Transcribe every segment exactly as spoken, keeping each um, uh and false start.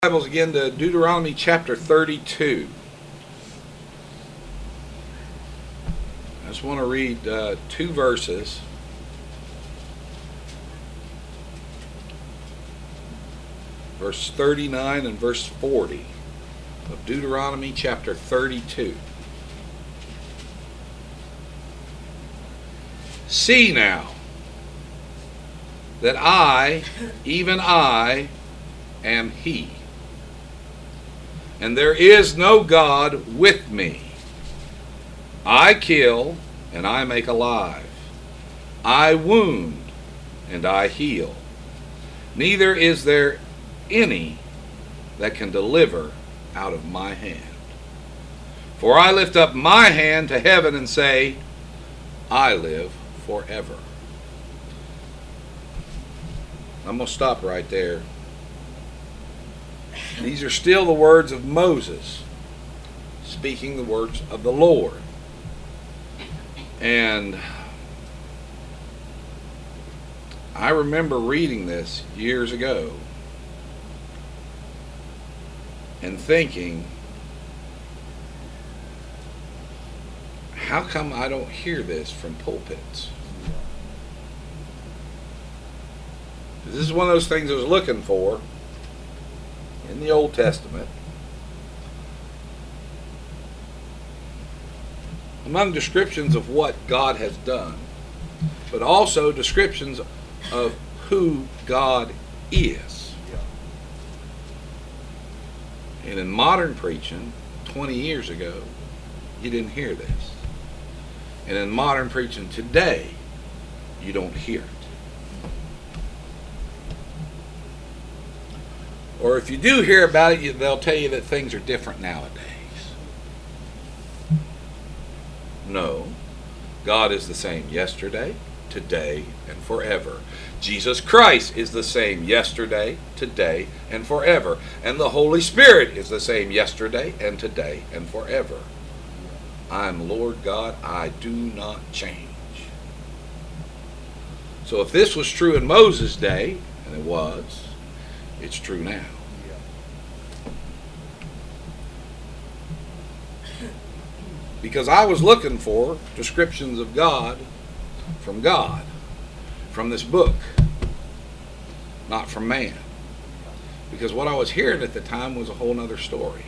Bibles again to Deuteronomy chapter thirty-two. I just want to read uh, two verses. Verse thirty-nine and verse forty of Deuteronomy chapter thirty-two. See now that I, even I, am He. And there is no God with me. I kill, and I make alive. I wound, and I heal. Neither is there any that can deliver out of my hand. For I lift up my hand to heaven and say, I live forever. I'm going to stop right there. These are still the words of Moses, speaking the words of the Lord. And I remember reading this years ago and thinking, how come I don't hear this from pulpits? This is one of those things I was looking for in the Old Testament. Among descriptions of what God has done, but also descriptions of who God is. And in modern preaching, twenty years ago, you didn't hear this. And in modern preaching today, you don't hear it. Or if you do hear about it, they'll tell you that things are different nowadays. No. God is the same yesterday, today, and forever. Jesus Christ is the same yesterday, today, and forever. And the Holy Spirit is the same yesterday, and today, and forever. I am Lord God. I do not change. So if this was true in Moses' day, and it was, it's true now. Because I was looking for descriptions of God from God, from this book, not from man. Because what I was hearing at the time was a whole other story.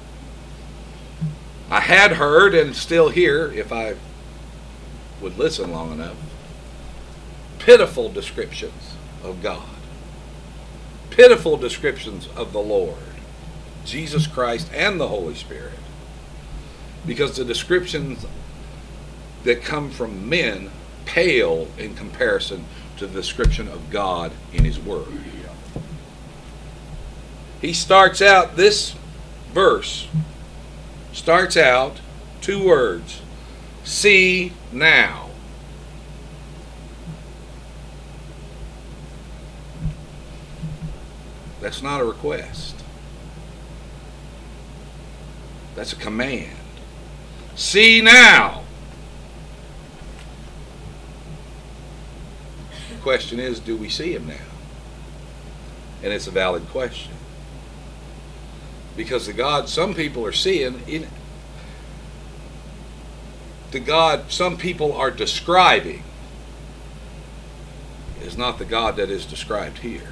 I had heard and still hear, if I would listen long enough, pitiful descriptions of God. Pitiful descriptions of the Lord, Jesus Christ, and the Holy Spirit. Because the descriptions that come from men pale in comparison to the description of God in His Word. He starts out, this verse starts out, two words, see now. That's not a request. That's a command. See now. The question is, do we see Him now? And it's a valid question. Because the God some people are seeing, in, the God some people are describing is not the God that is described here.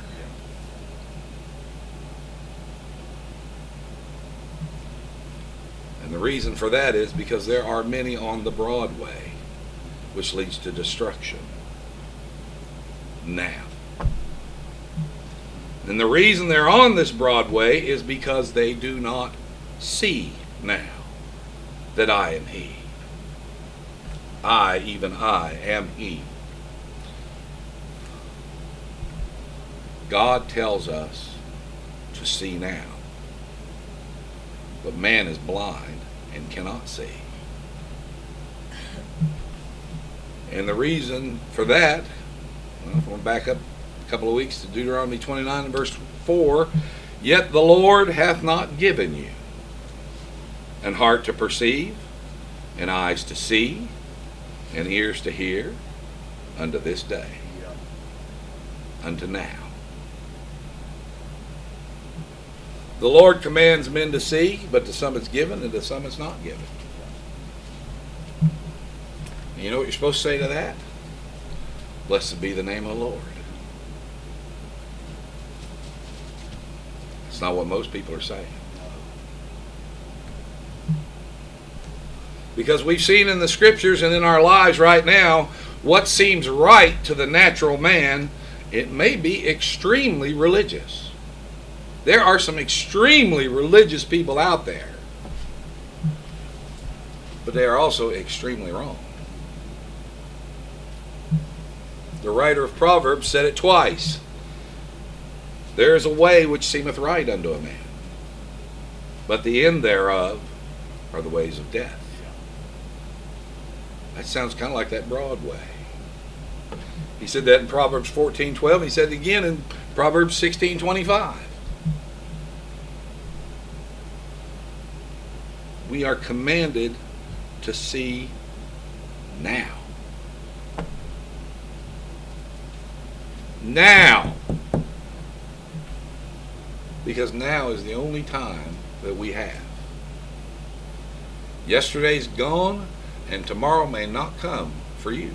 And the reason for that is because there are many on the broad way, which leads to destruction. Now. And the reason they're on this broad way is because they do not see now that I am He. I, even I, am He. God tells us to see now. But man is blind and cannot see. And the reason for that, well, if we'll back up a couple of weeks to Deuteronomy twenty-nine and verse four, yet the Lord hath not given you an heart to perceive, and eyes to see, and ears to hear, unto this day, unto now. The Lord commands men to see, but to some it's given, and to some it's not given. And you know what you're supposed to say to that? Blessed be the name of the Lord. It's not what most people are saying. Because we've seen in the scriptures and in our lives right now, what seems right to the natural man, it may be extremely religious. There are some extremely religious people out there, but they are also extremely wrong. The writer of Proverbs said it twice. There is a way which seemeth right unto a man, but the end thereof are the ways of death. That sounds kind of like that broad way. He said that in Proverbs fourteen twelve. He said it again in Proverbs sixteen twenty-five. We are commanded to see now. Now. Because now is the only time that we have. Yesterday's gone, and tomorrow may not come for you.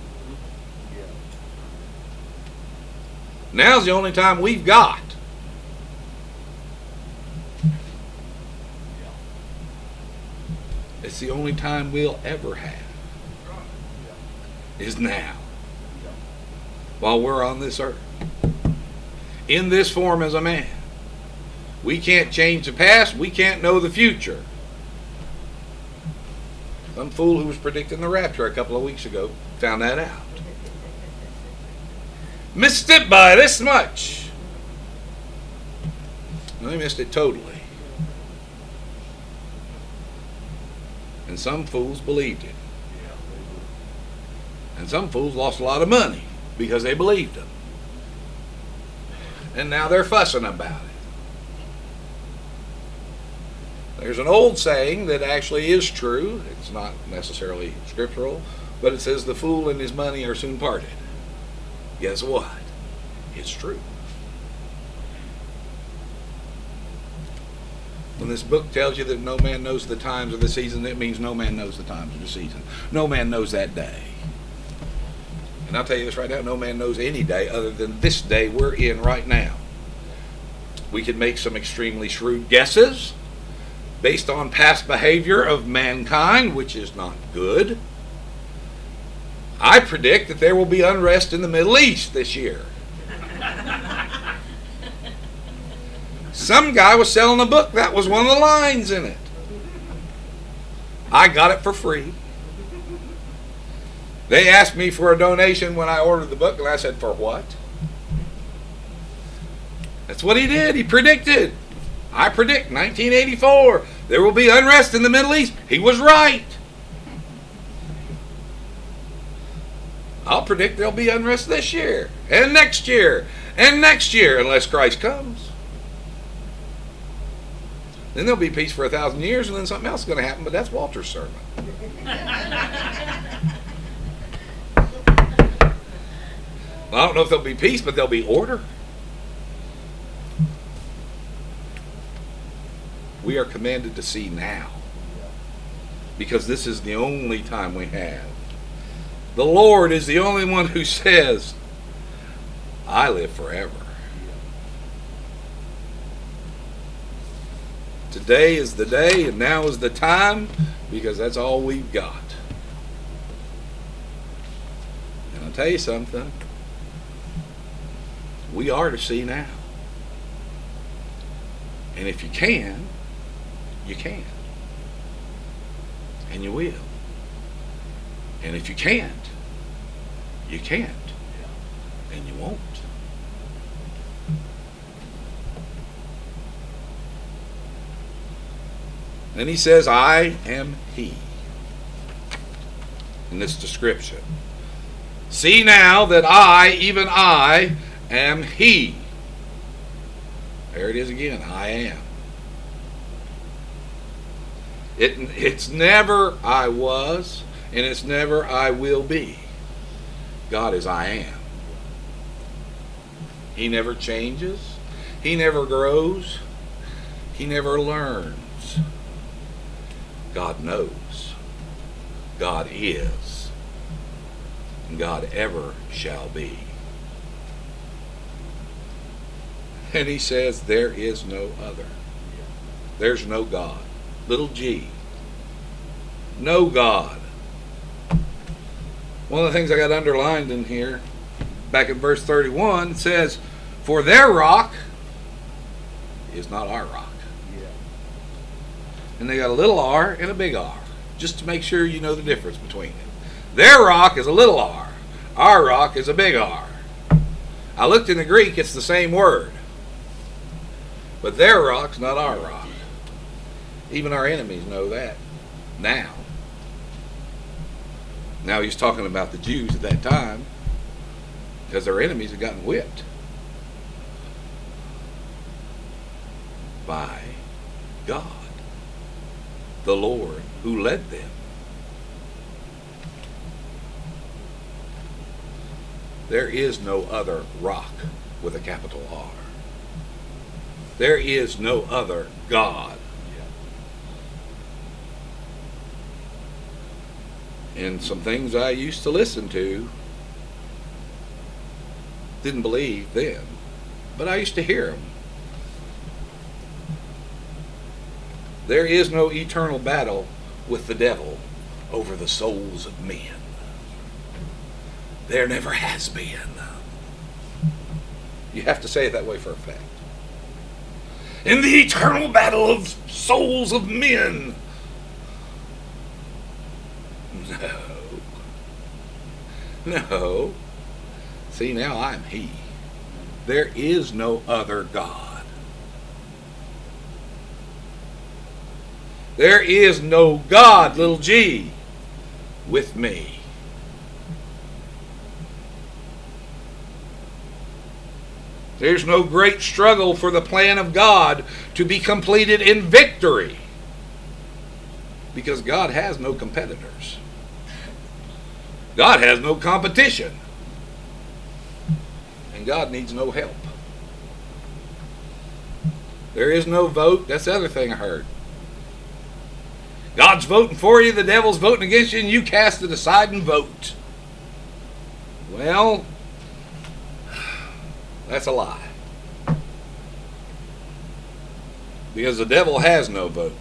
Now's the only time we've got. It's the only time we'll ever have. Is now. While we're on this earth. In this form as a man. We can't change the past. We can't know the future. Some fool who was predicting the rapture a couple of weeks ago found that out. Missed it by this much. No, he missed it totally. And some fools believed it. And some fools lost a lot of money because they believed him. And now they're fussing about it. There's an old saying that actually is true. It's not necessarily scriptural, but it says the fool and his money are soon parted. Guess what? It's true. When this book tells you that no man knows the times of the season, it means no man knows the times of the season. No man knows that day. And I'll tell you this right now, no man knows any day other than this day we're in right now. We can make some extremely shrewd guesses based on past behavior of mankind, which is not good. I predict that there will be unrest in the Middle East this year. Some guy was selling a book. That was one of the lines in it. I got it for free. They asked me for a donation when I ordered the book, and I said, for what? That's what he did. He predicted. I predict nineteen eighty-four, there will be unrest in the Middle East. He was right. I'll predict there'll be unrest this year, and next year, and next year, unless Christ comes. Then there'll be peace for a thousand years, and then something else is going to happen, but that's Walter's sermon. Well, I don't know if there'll be peace, but there'll be order. We are commanded to see now, because this is the only time we have. The Lord is the only one who says, I live forever. Today is the day, and now is the time, because that's all we've got. And I'll tell you something. We are to see now. And if you can, you can. And you will. And if you can't, you can't. And you won't. Then he says, I am he. In this description. See now that I, even I, am he. There it is again. I am. It, it's never I was, and it's never I will be. God is I am. He never changes. He never grows. He never learns. God knows. God is. And God ever shall be. And he says there is no other. There's no God. Little g. No God. One of the things I got underlined in here, back in verse thirty-one, says, for their rock is not our rock. Yeah. And they got a little r and a big R, just to make sure you know the difference between them. Their rock is a little r. Our rock is a big R. I looked in the Greek, it's the same word. But their rock's not our rock. Even our enemies know that now. Now he's talking about the Jews at that time, because their enemies had gotten whipped by God, the Lord who led them. There is no other rock with a capital R. There is no other God. And some things I used to listen to, didn't believe then, but I used to hear them. There is no eternal battle with the devil over the souls of men. There never has been. You have to say it that way for a fact. In the eternal battle of souls of men. No. No. See, now I'm he. There is no other God. There is no God, little g, with me. There's no great struggle for the plan of God to be completed in victory, because God has no competitors. God has no competition. And God needs no help. There is no vote. That's the other thing I heard. God's voting for you, the devil's voting against you, and you cast it aside and vote. Well, that's a lie. Because the devil has no vote.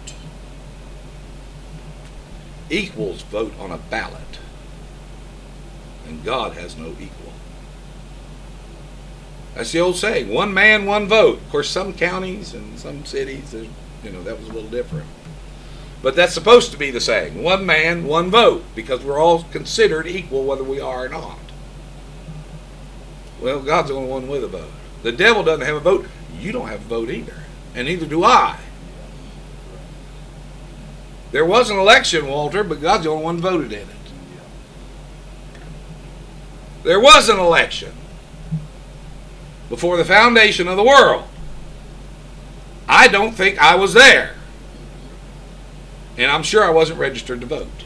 Equals vote on a ballot. And God has no equal. That's the old saying, one man, one vote. Of course, some counties and some cities, you know, that was a little different. But that's supposed to be the saying, one man, one vote, because we're all considered equal whether we are or not. Well, God's the only one with a vote. The devil doesn't have a vote. You don't have a vote either. And neither do I. There was an election, Walter, but God's the only one voted in it. There was an election before the foundation of the world. I don't think I was there. And I'm sure I wasn't registered to vote.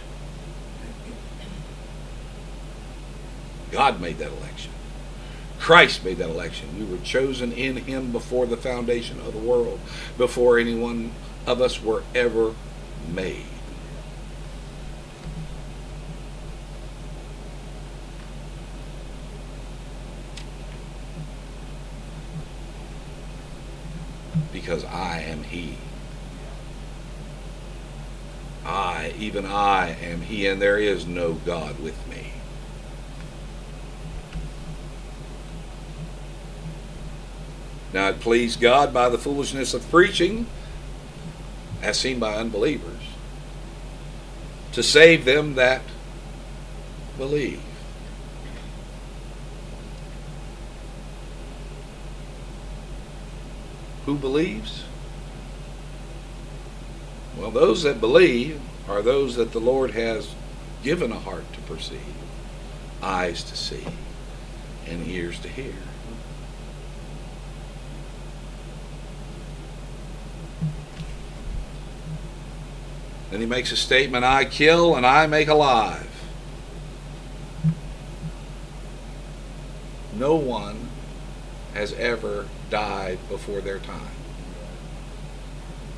God made that election. Christ made that election. We were chosen in him before the foundation of the world, before any one of us were ever made. Because I am he. I, even I am he, and there is no God with me. Now it pleased God by the foolishness of preaching, as seen by unbelievers, to save them that believe. Who believes? Well, those that believe are those that the Lord has given a heart to perceive, eyes to see, and ears to hear. Then he makes a statement, I kill and I make alive. No one has ever died before their time.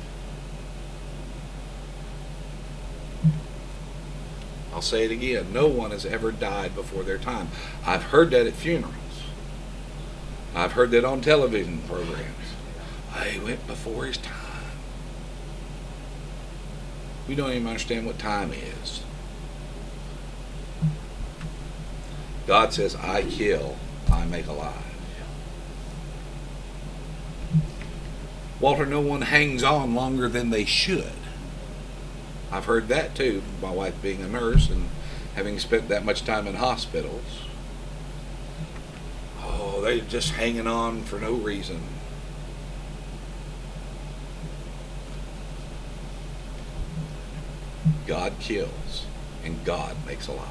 I'll say it again. No one has ever died before their time. I've heard that at funerals. I've heard that on television programs. He went before his time. We don't even understand what time is. God says, I kill, I make alive. Walter, no one hangs on longer than they should. I've heard that too, my wife being a nurse and having spent that much time in hospitals. Oh, they're just hanging on for no reason. God kills and God makes alive.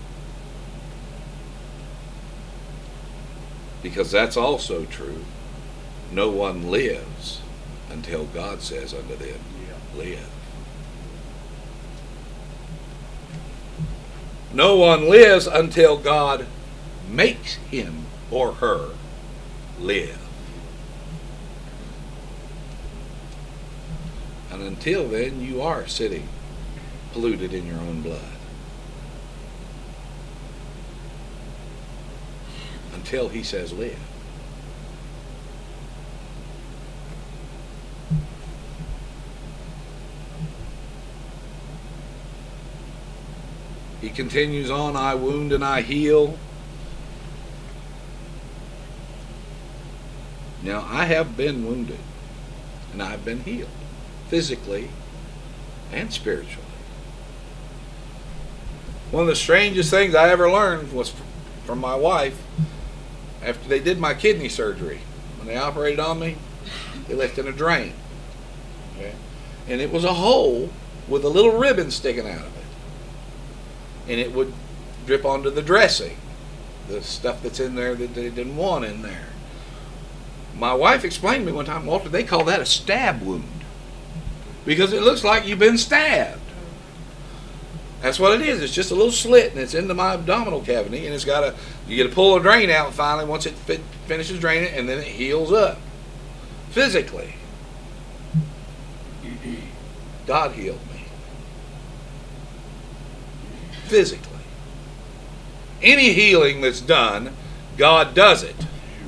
Because that's also true. No one lives until God says unto them, live. No one lives until God makes him or her live. And until then, you are sitting polluted in your own blood. Until he says live. He continues on, I wound and I heal. Now, I have been wounded and I've been healed, physically and spiritually. One of the strangest things I ever learned was from my wife. After they did my kidney surgery, when they operated on me, they left in a drain. Okay? And it was a hole with a little ribbon sticking out of it. And it would drip onto the dressing, the stuff that's in there that they didn't want in there. My wife explained to me one time, Walter, they call that a stab wound because it looks like you've been stabbed. That's what it is. It's just a little slit, and it's into my abdominal cavity, and it's got a, you get to pull a drain out finally once it fit, finishes draining, and then it heals up physically. God healed me physically. Any healing that's done, God does it.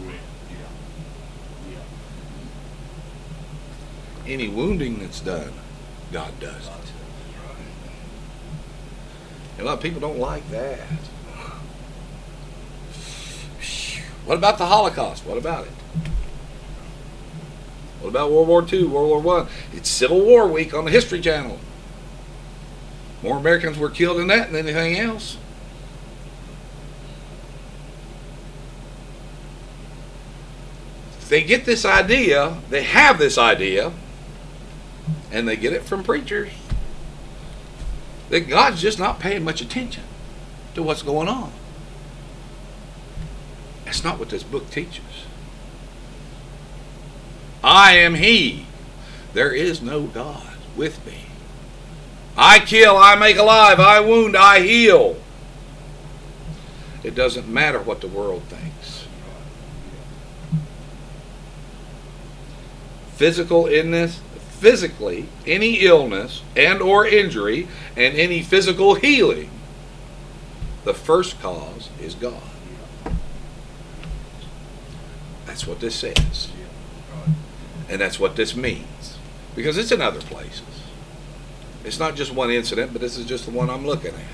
Any wounding that's done, God does it. A lot of people don't like that. What about the Holocaust? What about it? What about World War Two, World War One? It's Civil War week on the History Channel. More Americans were killed in that than anything else. They get this idea, they have this idea, and they get it from preachers, that God's just not paying much attention to what's going on. That's not what this book teaches. I am He. There is no God with me. I kill, I make alive, I wound, I heal. It doesn't matter what the world thinks. Physical illness, physically, any illness and or injury and any physical healing, the first cause is God. That's what this says. And that's what this means. Because it's in other places. It's not just one incident, but this is just the one I'm looking at.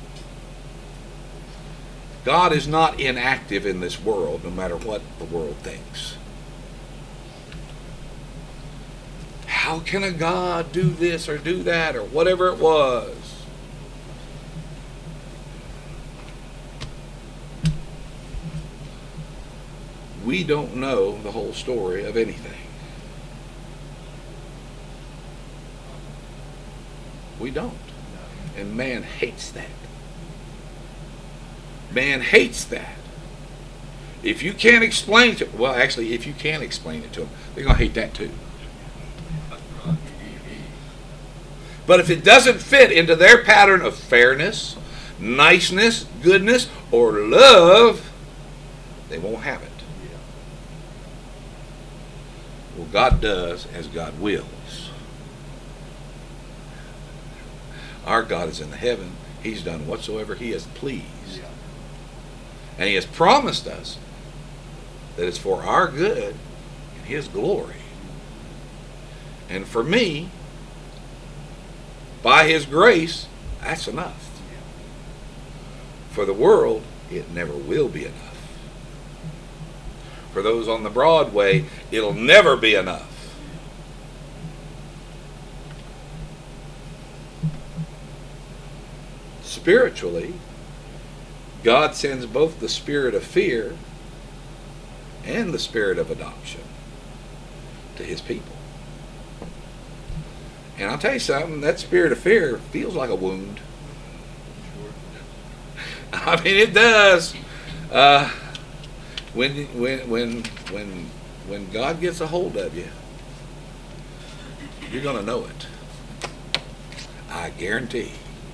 God is not inactive in this world, no matter what the world thinks. How can a God do this or do that or whatever it was? We don't know the whole story of anything. We don't. And man hates that. Man hates that. If you can't explain it to, well, actually, if you can explain it to them, they're going to hate that too. But if it doesn't fit into their pattern of fairness, niceness, goodness, or love, they won't have it. Well, God does as God wills. Our God is in the heaven. He's done whatsoever he has pleased. Yeah. And he has promised us that it's for our good and his glory. And for me, by his grace, that's enough. Yeah. For the world, it never will be enough. For those on the broad way, it'll never be enough. Spiritually, God sends both the spirit of fear and the spirit of adoption to his people. And I'll tell you something, that spirit of fear feels like a wound. Sure. I mean, it does. Uh, when when when when when God gets a hold of you, you're going to know it. I guarantee.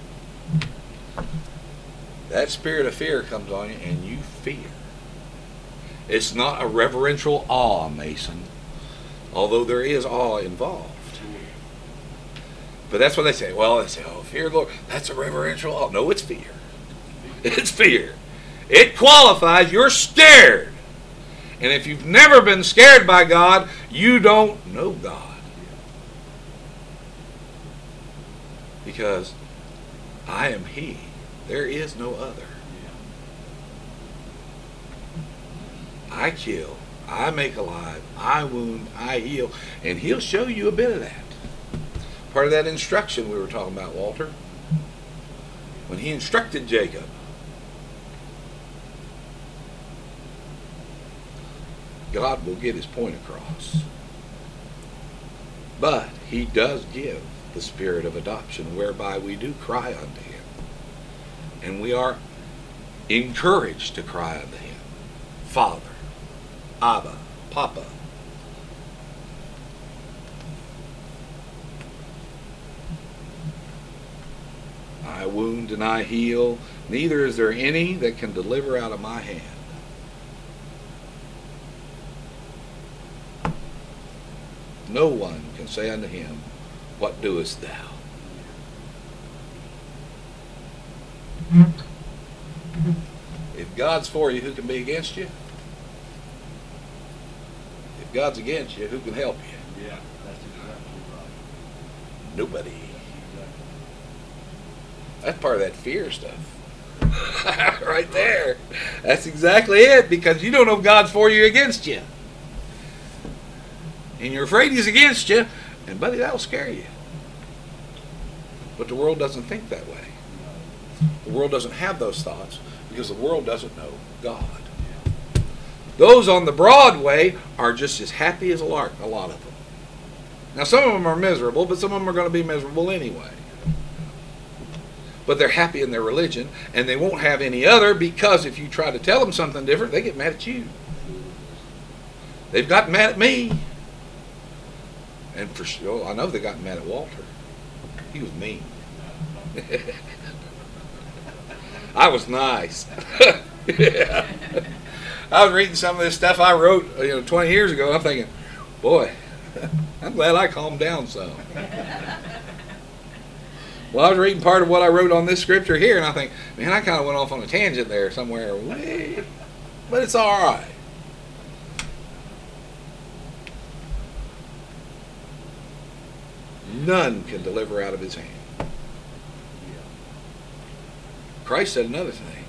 That spirit of fear comes on you, and you fear. It's not a reverential awe, Mason, although there is awe involved. But that's what they say. Well, they say, oh, fear the Lord. That's a reverential awe. No, it's fear. It's fear. It qualifies. You're scared. And if you've never been scared by God, you don't know God. Because I am He. There is no other. I kill. I make alive. I wound. I heal. And He'll show you a bit of that. Part of that instruction we were talking about, Walter. When He instructed Jacob. God will get His point across. But He does give the spirit of adoption, whereby we do cry unto Him. And we are encouraged to cry unto Him. Father, Abba, Papa. I wound and I heal. Neither is there any that can deliver out of my hand. No one can say unto Him, what doest thou? If God's for you, who can be against you? If God's against you, who can help you? Yeah, that's exactly right. Nobody. Exactly. That's part of that fear stuff. Right there. That's exactly it, because you don't know if God's for you or against you. And you're afraid He's against you, and buddy, that'll scare you. But the world doesn't think that way. The world doesn't have those thoughts because the world doesn't know God. Those on the broad way are just as happy as a lark, a lot of them. Now, some of them are miserable, but some of them are going to be miserable anyway. But they're happy in their religion, and they won't have any other, because if you try to tell them something different, they get mad at you. They've gotten mad at me. And for sure, I know they got mad at Walter. He was mean. I was nice. Yeah. I was reading some of this stuff I wrote, you know, twenty years ago. I'm thinking, boy, I'm glad I calmed down some. Well, I was reading part of what I wrote on this scripture here, and I think, man, I kind of went off on a tangent there somewhere. But it's all right. None can deliver out of His hand. Christ said another thing.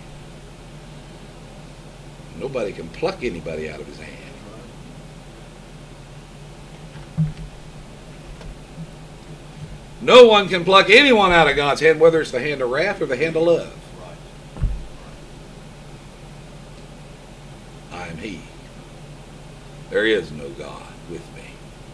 Nobody can pluck anybody out of His hand. No one can pluck anyone out of God's hand, whether it's the hand of wrath or the hand of love. I am He. There is no God with me.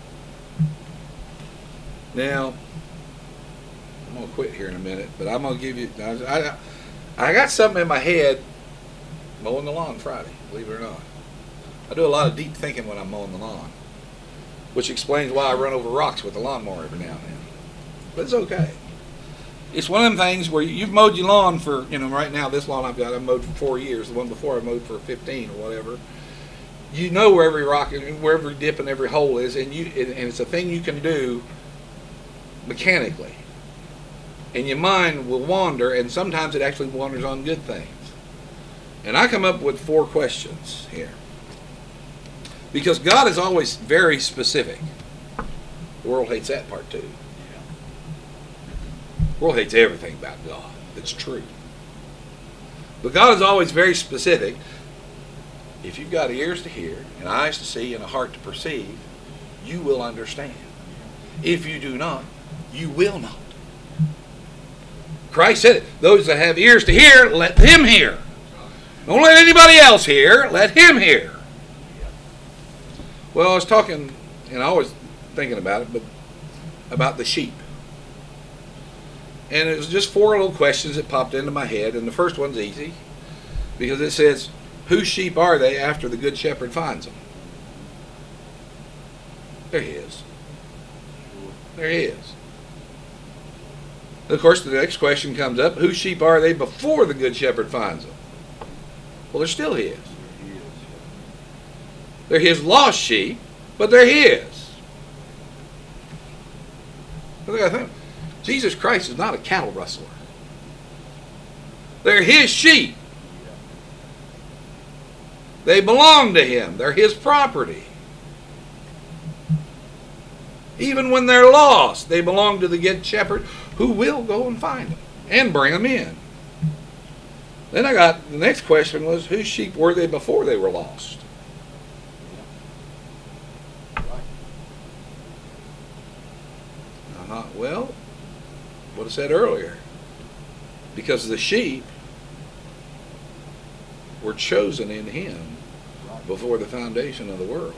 Now, I'm going to quit here in a minute, but I'm going to give you... I, I got something in my head mowing the lawn Friday, believe it or not. I do a lot of deep thinking when I'm mowing the lawn, which explains why I run over rocks with the lawnmower every now and then. But it's okay. It's one of them things where you've mowed your lawn for, you know, right now, this lawn I've got, I've mowed for four years. The one before I mowed for fifteen or whatever. You know where every rock, where every dip and every hole is, and you and it's a thing you can do mechanically. And your mind will wander, and sometimes it actually wanders on good things. And I come up with four questions here. Because God is always very specific. The world hates that part too. The world hates everything about God that's true. But God is always very specific. If you've got ears to hear, and eyes to see, and a heart to perceive, you will understand. If you do not, you will not. Christ said it. Those that have ears to hear, let them hear. Don't let anybody else hear. Let him hear. Well, I was talking, and I was thinking about it, but about the sheep. And it was just four little questions that popped into my head. And the first one's easy, because it says, whose sheep are they after the good shepherd finds them? They're his. They're his. Of course, the next question comes up, whose sheep are they before the good shepherd finds them? Well, they're still his. They're his lost sheep, but they're his. Look at that. Jesus Christ is not a cattle rustler. They're his sheep. They belong to him. They're his property. Even when they're lost, they belong to the good shepherd who will go and find them and bring them in. Then I got, the next question was, whose sheep were they before they were lost? Uh-huh. Well, what I said earlier, because the sheep were chosen in him before the foundation of the world.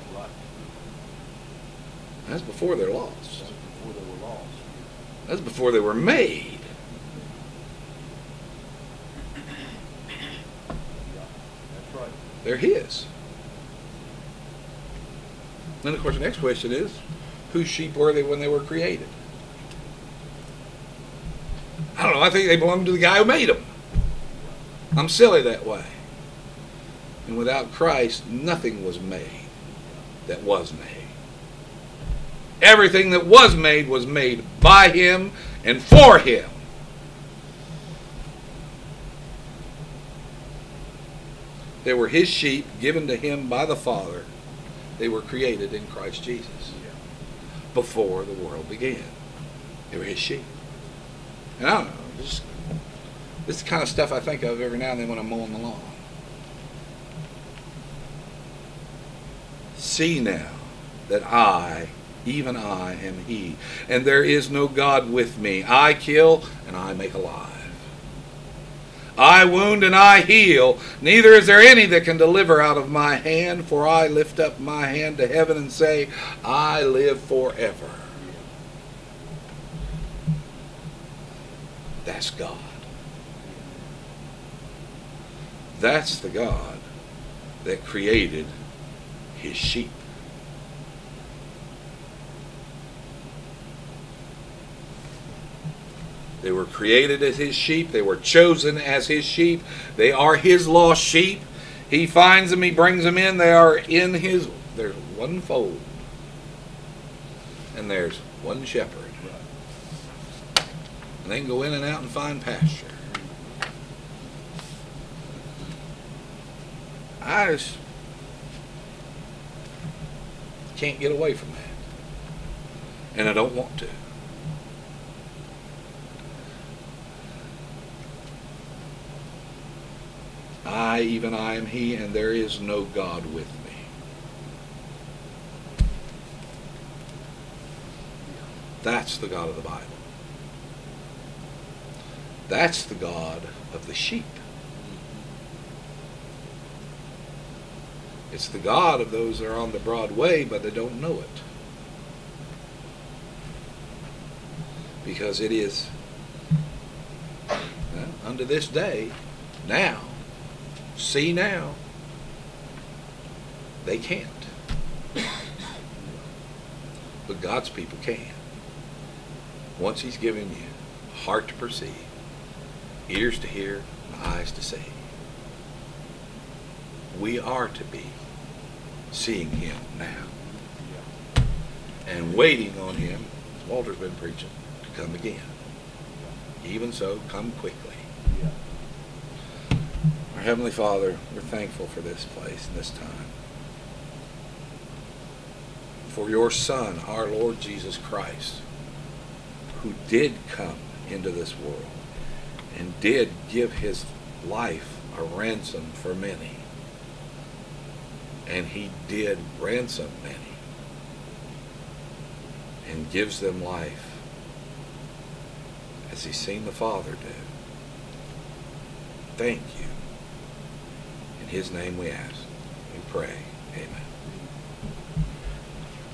That's before they're lost. That's before they were lost. That's before they were made. That's right. They're his. Then, of course, the next question is, whose sheep were they when they were created? I don't know. I think they belong to the guy who made them. I'm silly that way. And without Christ, nothing was made that was made. Everything that was made was made by him and for him. They were his sheep given to him by the Father. They were created in Christ Jesus before the world began. They were his sheep. And I don't know, this, this is the kind of stuff I think of every now and then when I'm mowing the lawn. See now that I, even I, am he, and there is no God with me. I kill and I make alive. I wound and I heal. Neither is there any that can deliver out of my hand, for I lift up my hand to heaven and say, I live forever. That's God. That's the God that created his sheep. They were created as his sheep. They were chosen as his sheep. They are his lost sheep. He finds them. He brings them in. They are in his. There's one fold. And there's one shepherd. And they can go in and out and find pasture. I just can't get away from that. And I don't want to. I, even I, am he, and there is no God with me. That's the God of the Bible. That's the God of the sheep. It's the God of those that are on the broad way, but they don't know it. Because it is, well, unto this day, now, see now, they can't. But God's people can. Once he's given you a heart to perceive, ears to hear, and eyes to see. We are to be seeing him now. And waiting on him, as Walter's been preaching, to come again. Even so, come quickly. Yeah. Our Heavenly Father, we're thankful for this place and this time. For your Son, our Lord Jesus Christ, who did come into this world and did give his life a ransom for many. And he did ransom many and gives them life as he's seen the Father do. Thank you. In his name we ask, we pray. Amen.